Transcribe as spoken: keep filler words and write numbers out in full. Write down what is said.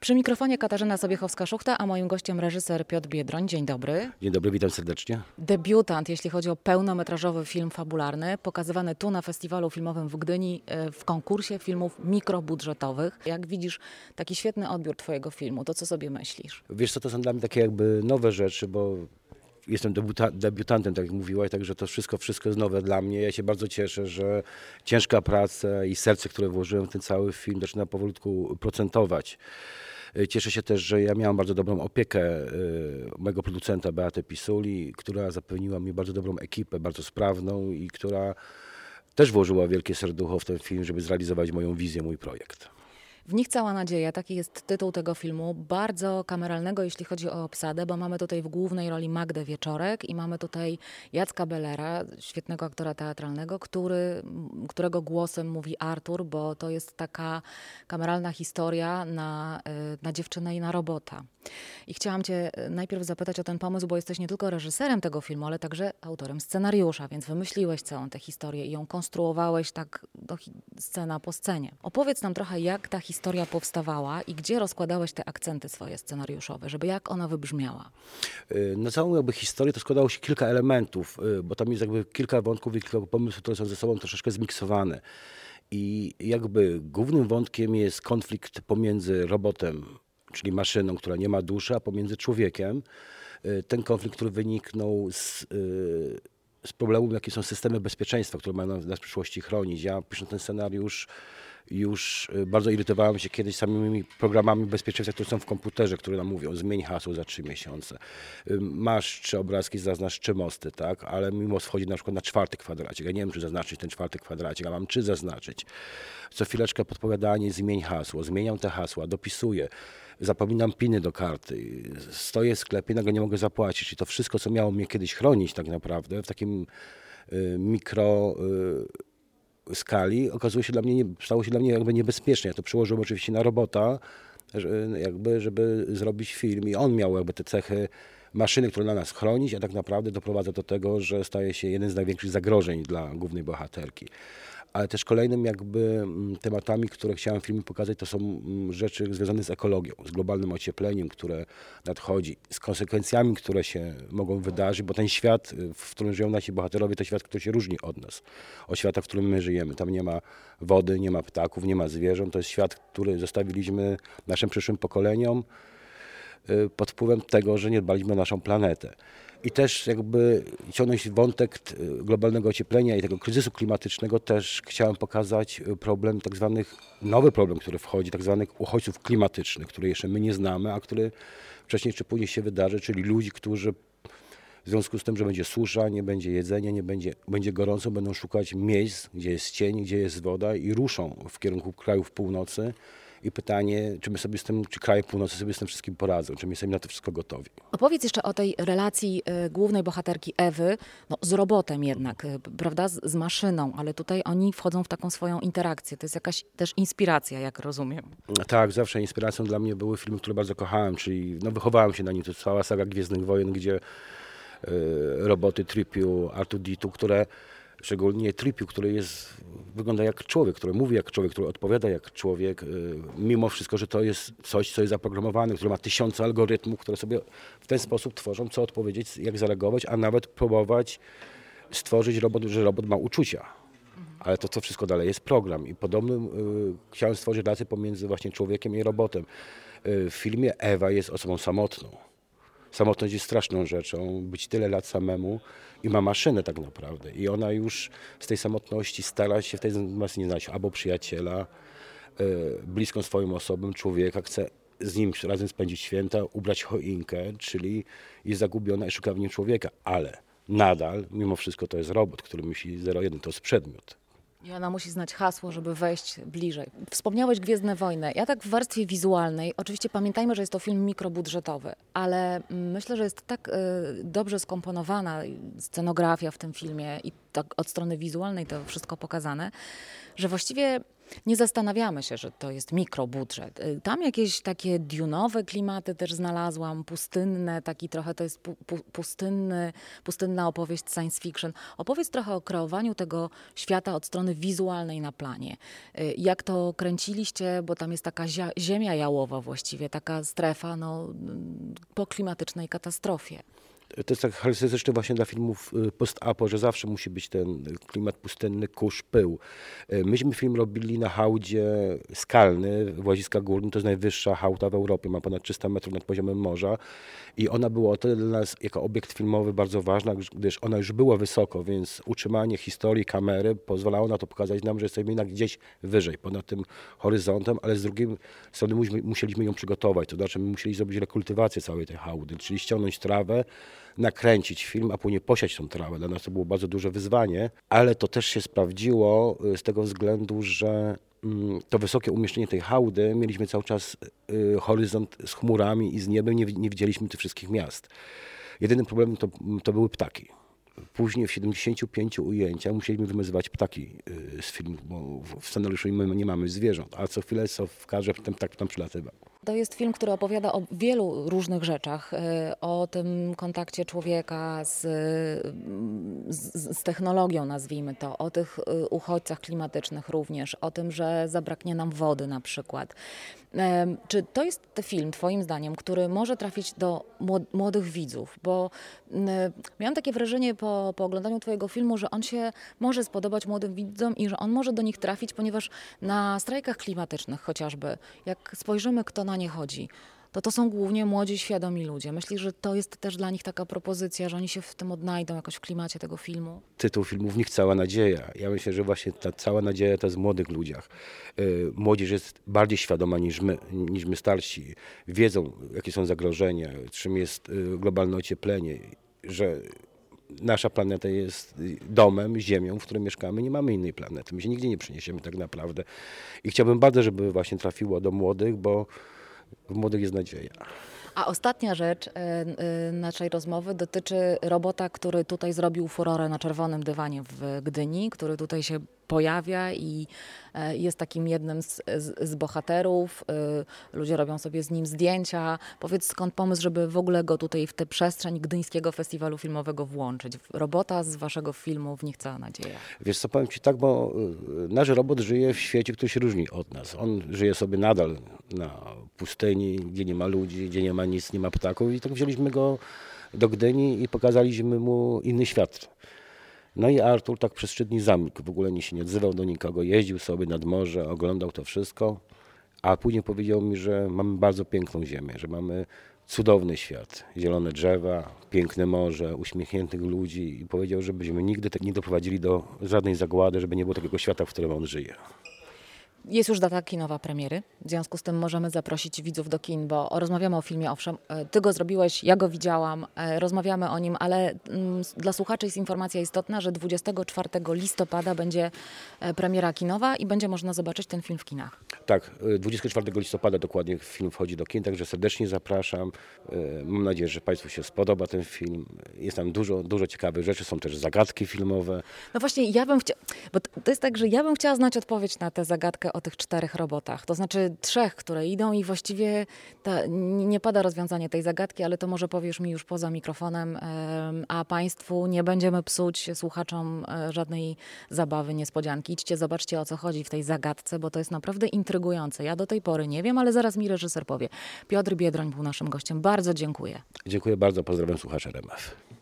Przy mikrofonie Katarzyna Sobiechowska-Szuchta, a moim gościem reżyser Piotr Biedroń. Dzień dobry. Dzień dobry, witam serdecznie. Debiutant, jeśli chodzi o pełnometrażowy film fabularny, pokazywany tu na Festiwalu Filmowym w Gdyni w konkursie filmów mikrobudżetowych. Jak widzisz taki świetny odbiór twojego filmu, to co sobie myślisz? Wiesz co, to są dla mnie takie jakby nowe rzeczy, bo jestem debuta- debiutantem, tak jak mówiłaś, także to wszystko, wszystko jest nowe dla mnie. Ja się bardzo cieszę, że ciężka praca i serce, które włożyłem w ten cały film, zaczyna powolutku procentować. Cieszę się też, że ja miałem bardzo dobrą opiekę y, mojego producenta Beaty Pisuli, która zapewniła mi bardzo dobrą ekipę, bardzo sprawną i która też włożyła wielkie serducho w ten film, żeby zrealizować moją wizję, mój projekt. W nich cała nadzieja, taki jest tytuł tego filmu, bardzo kameralnego, jeśli chodzi o obsadę, bo mamy tutaj w głównej roli Magdę Wieczorek i mamy tutaj Jacka Bellera, świetnego aktora teatralnego, który, którego głosem mówi Artur, bo to jest taka kameralna historia na, na dziewczynę i na robota. I chciałam cię najpierw zapytać o ten pomysł, bo jesteś nie tylko reżyserem tego filmu, ale także autorem scenariusza, więc wymyśliłeś całą tę historię i ją konstruowałeś tak do, scena po scenie. Opowiedz nam trochę, jak ta historia powstawała i gdzie rozkładałeś te akcenty swoje scenariuszowe, żeby jak ona wybrzmiała? Na całą jakby historię to składało się kilka elementów, bo tam jest jakby kilka wątków i kilka pomysłów, które są ze sobą troszeczkę zmiksowane. I jakby głównym wątkiem jest konflikt pomiędzy robotem, czyli maszyną, która nie ma duszy, a pomiędzy człowiekiem. Ten konflikt, który wyniknął z, z problemu, jakie są systemy bezpieczeństwa, które mają nas w przyszłości chronić. Ja pisząc ten scenariusz już bardzo irytowałem się kiedyś samymi programami bezpieczeństwa, które są w komputerze, które nam mówią: zmień hasło za trzy miesiące. Masz trzy obrazki, zaznacz trzy mosty, tak? Ale mimo wchodzi na przykład na czwarty kwadracik. Ja nie wiem, czy zaznaczyć ten czwarty kwadracik, a mam czy zaznaczyć. Co chwileczkę podpowiadanie: zmień hasło. Zmieniam te hasła, dopisuję. Zapominam piny do karty. Stoję w sklepie, nagle nie mogę zapłacić. I to wszystko, co miało mnie kiedyś chronić tak naprawdę w takim y, mikro... Y, skali, okazuje się dla mnie, stało się dla mnie jakby niebezpieczne. Ja to przełożyłem oczywiście na robota, jakby, żeby zrobić film i on miał jakby te cechy maszyny, która na nas chronić, a tak naprawdę doprowadza do tego, że staje się jeden z największych zagrożeń dla głównej bohaterki. Ale też kolejnym jakby tematami, które chciałem w filmie pokazać, to są rzeczy związane z ekologią, z globalnym ociepleniem, które nadchodzi, z konsekwencjami, które się mogą wydarzyć, bo ten świat, w którym żyją nasi bohaterowie, to świat, który się różni od nas, od świata, w którym my żyjemy. Tam nie ma wody, nie ma ptaków, nie ma zwierząt. To jest świat, który zostawiliśmy naszym przyszłym pokoleniom pod wpływem tego, że nie dbaliśmy o naszą planetę. I też jakby ciągnąć wątek globalnego ocieplenia i tego kryzysu klimatycznego, też chciałem pokazać problem tak zwanych, nowy problem, który wchodzi, tak zwanych uchodźców klimatycznych, który jeszcze my nie znamy, a który wcześniej czy później się wydarzy, czyli ludzi, którzy w związku z tym, że będzie susza, nie będzie jedzenia, nie będzie, będzie gorąco, będą szukać miejsc, gdzie jest cień, gdzie jest woda i ruszą w kierunku krajów północy. I pytanie, czy my sobie z tym, czy kraje północy sobie z tym wszystkim poradzą, czy my jesteśmy na to wszystko gotowi. Opowiedz jeszcze o tej relacji y, głównej bohaterki Ewy, no, z robotem jednak, y, prawda, z, z maszyną, ale tutaj oni wchodzą w taką swoją interakcję. To jest jakaś też inspiracja, jak rozumiem. Tak, zawsze inspiracją dla mnie były filmy, które bardzo kochałem, czyli no, wychowałem się na nim. To cała saga Gwiezdnych Wojen, gdzie y, roboty Tripiu, R dwa D dwa, które szczególnie Tripiu, który jest, wygląda jak człowiek, który mówi jak człowiek, który odpowiada jak człowiek, mimo wszystko, że to jest coś, co jest zaprogramowane, które ma tysiące algorytmów, które sobie w ten sposób tworzą, co odpowiedzieć, jak zareagować, a nawet próbować stworzyć robot, że robot ma uczucia. Ale to, to wszystko dalej jest program. I podobny y, chciałem stworzyć relację pomiędzy właśnie człowiekiem i robotem. Y, w filmie Ewa jest osobą samotną. Samotność jest straszną rzeczą, być tyle lat samemu i ma maszynę tak naprawdę. I ona już z tej samotności stara się w tej maszynie znaleźć albo przyjaciela, y, bliską swoją osobą, człowieka, chce z nim razem spędzić święta, ubrać choinkę, czyli jest zagubiona i szuka w nim człowieka. Ale nadal, mimo wszystko, to jest robot, który myśli zero jeden, to jest przedmiot. I ona musi znać hasło, żeby wejść bliżej. Wspomniałeś Gwiezdne Wojny. Ja tak w warstwie wizualnej, oczywiście pamiętajmy, że jest to film mikrobudżetowy, ale myślę, że jest tak y, dobrze skomponowana scenografia w tym filmie i tak od strony wizualnej to wszystko pokazane, że właściwie Nie zastanawiamy się, że to jest mikrobudżet. Y, Tam jakieś takie dune'owe klimaty też znalazłam, pustynne, taki trochę to jest pu, pu, pustynny, pustynna opowieść science fiction. Opowiedz trochę o kreowaniu tego świata od strony wizualnej na planie. Y, Jak to kręciliście, bo tam jest taka zia, ziemia jałowa właściwie, taka strefa no, mm, po klimatycznej katastrofie. To jest tak charakterystyczne właśnie dla filmów y, post-apo, że zawsze musi być ten klimat pustynny, kurz, pył. Y, Myśmy film robili na hałdzie skalny w Łaziskach Górnych. To jest najwyższa hałda w Europie, ma ponad trzysta metrów nad poziomem morza. I ona była o tyle dla nas jako obiekt filmowy bardzo ważna, gdyż- gdyż ona już była wysoko, więc utrzymanie historii kamery pozwalało na to pokazać nam, że jesteśmy jednak gdzieś wyżej, ponad tym horyzontem, ale z drugiej strony muśmy- musieliśmy ją przygotować. To znaczy my musieli zrobić rekultywację całej tej hałdy, czyli ściągnąć trawę, nakręcić film, a później posiać tą trawę. Dla nas to było bardzo duże wyzwanie, ale to też się sprawdziło y, z tego względu, że mm, to wysokie umieszczenie tej hałdy, mieliśmy cały czas y, horyzont z chmurami i z niebem, nie, wi- nie widzieliśmy tych wszystkich miast. Jedynym problemem to, to były ptaki. Później w siedemdziesięciu pięciu ujęciach musieliśmy wymyzywać ptaki y, z filmu, bo w- w scenariuszu my nie mamy zwierząt, a co chwilę co w kadrze ten ptak tam przylatywał. To jest film, który opowiada o wielu różnych rzeczach, y, o tym kontakcie człowieka z, z, z technologią, nazwijmy to, o tych y, uchodźcach klimatycznych również, o tym, że zabraknie nam wody na przykład. Em, Czy to jest ten film, twoim zdaniem, który może trafić do młod- młodych widzów? Bo mm, miałam takie wrażenie po, po oglądaniu twojego filmu, że on się może spodobać młodym widzom i że on może do nich trafić, ponieważ na strajkach klimatycznych chociażby, jak spojrzymy, kto na nie chodzi, to to są głównie młodzi, świadomi ludzie. Myślisz, że to jest też dla nich taka propozycja, że oni się w tym odnajdą jakoś w klimacie tego filmu? Tytuł filmu w nich cała nadzieja. Ja myślę, że właśnie ta cała nadzieja to jest w młodych ludziach. Y, Młodzież jest bardziej świadoma niż my, niż my starsi. Wiedzą, jakie są zagrożenia, czym jest y, globalne ocieplenie, że nasza planeta jest y, domem, ziemią, w której mieszkamy. Nie mamy innej planety. My się nigdzie nie przeniesiemy tak naprawdę. I chciałbym bardzo, żeby właśnie trafiło do młodych, bo w młodych jest nadzieja. A ostatnia rzecz e, e, naszej rozmowy dotyczy robota, który tutaj zrobił furorę na czerwonym dywanie w Gdyni, który tutaj się pojawia i e, jest takim jednym z, z, z bohaterów. E, Ludzie robią sobie z nim zdjęcia. Powiedz, skąd pomysł, żeby w ogóle go tutaj w tę przestrzeń Gdyńskiego Festiwalu Filmowego włączyć? Robota z waszego filmu W nich cała nadzieja. Wiesz co, powiem ci tak, bo y, nasz robot żyje w świecie, który się różni od nas. On żyje sobie nadal na pustyni, gdzie nie ma ludzi, gdzie nie ma nic, nie ma ptaków i tak wzięliśmy go do Gdyni i pokazaliśmy mu inny świat. No i Artur tak przez trzy dni zamilkł, w ogóle nie się nie odzywał do nikogo, jeździł sobie nad morze, oglądał to wszystko, a później powiedział mi, że mamy bardzo piękną ziemię, że mamy cudowny świat, zielone drzewa, piękne morze, uśmiechniętych ludzi i powiedział, żebyśmy nigdy tak nie doprowadzili do żadnej zagłady, żeby nie było takiego świata, w którym on żyje. Jest już data kinowa premiery, w związku z tym możemy zaprosić widzów do kin, bo rozmawiamy o filmie, owszem, e, ty go zrobiłeś, ja go widziałam, e, rozmawiamy o nim, ale mm, s- dla słuchaczy jest informacja istotna, że dwudziestego czwartego listopada będzie e, premiera kinowa i będzie można zobaczyć ten film w kinach. Tak, y, dwudziestego czwartego listopada dokładnie film wchodzi do kin, także serdecznie zapraszam. Y, Mam nadzieję, że Państwu się spodoba ten film. Jest tam dużo, dużo ciekawych rzeczy, są też zagadki filmowe. No właśnie, ja bym chciała, bo t- to jest tak, że ja bym chciała znać odpowiedź na tę zagadkę o tych czterech robotach, to znaczy trzech, które idą i właściwie ta, n- nie pada rozwiązanie tej zagadki, ale to może powiesz mi już poza mikrofonem, em, a Państwu nie będziemy psuć słuchaczom e, żadnej zabawy, niespodzianki. Idźcie, zobaczcie o co chodzi w tej zagadce, bo to jest naprawdę intrygujące. Ja do tej pory nie wiem, ale zaraz mi reżyser powie. Piotr Biedroń był naszym gościem. Bardzo dziękuję. Dziękuję bardzo, pozdrawiam słuchaczy R M F.